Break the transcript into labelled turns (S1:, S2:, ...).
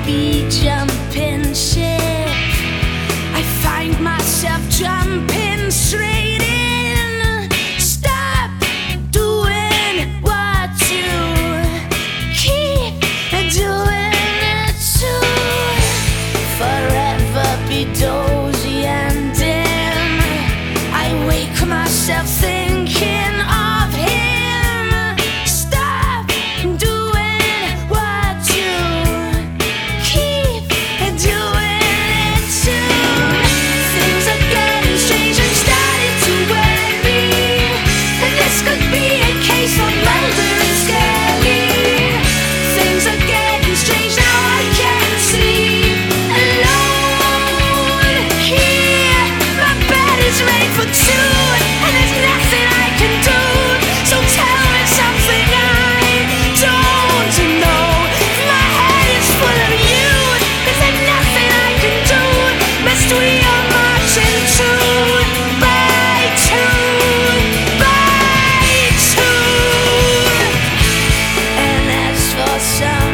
S1: be jumping ship. I find myself jumping straight in. Stop doing what you keep doing it too. Forever be dozy and dim. I wake myself thinking of him. Stop doing what you keep doing it too. Things are getting strange and starting to worry me. And this could be a case of murder and scary. Things are getting strange now, I can't sleep alone here. My bed is ready for two, and there's nothing I can do. So tell me something I don't know. My head is full of you. Is there nothing I can do? Must we all march in tune by tune by tune? And as for some